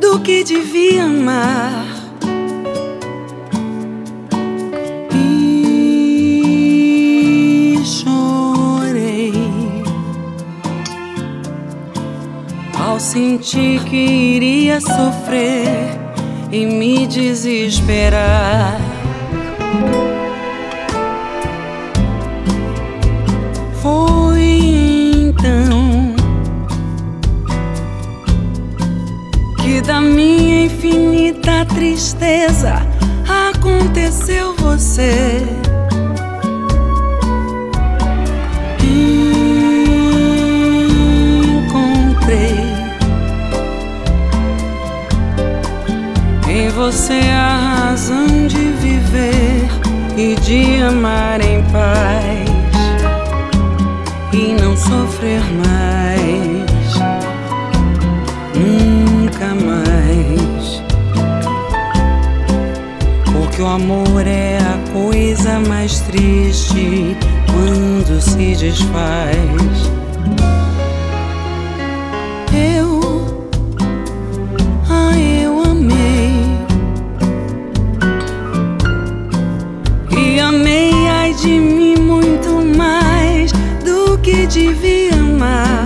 do que devia amar. E chorei ao sentir que iria sofrer e me desesperar. Foi então que da minha infinita tristeza aconteceu você. Encontrei em você a razão de viver e de amar em paz e não sofrer mais, nunca mais. Porque o amor é a coisa mais triste quando se desfaz. Eu amei e amei, ai de mim, muito mais do que devia amar.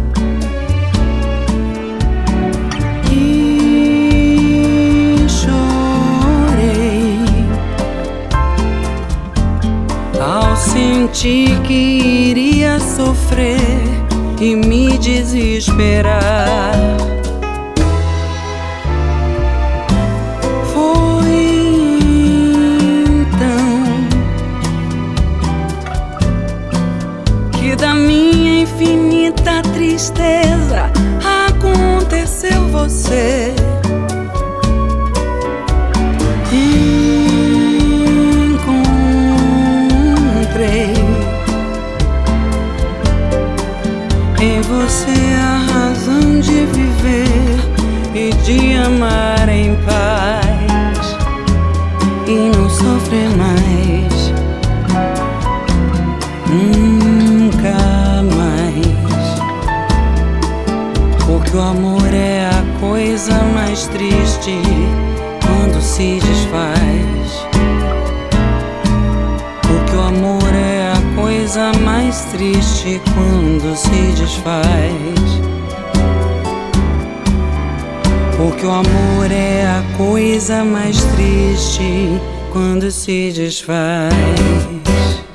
E chorei ao sentir que iria sofrer e me desesperar. Da minha infinita tristeza aconteceu você. Encontrei em você a razão de viver e de amar em paz e não sofrer mais, nunca mais. Porque o amor é a coisa mais triste quando se desfaz. Porque o amor é a coisa mais triste quando se desfaz. Porque o amor é a coisa mais triste quando se desfaz.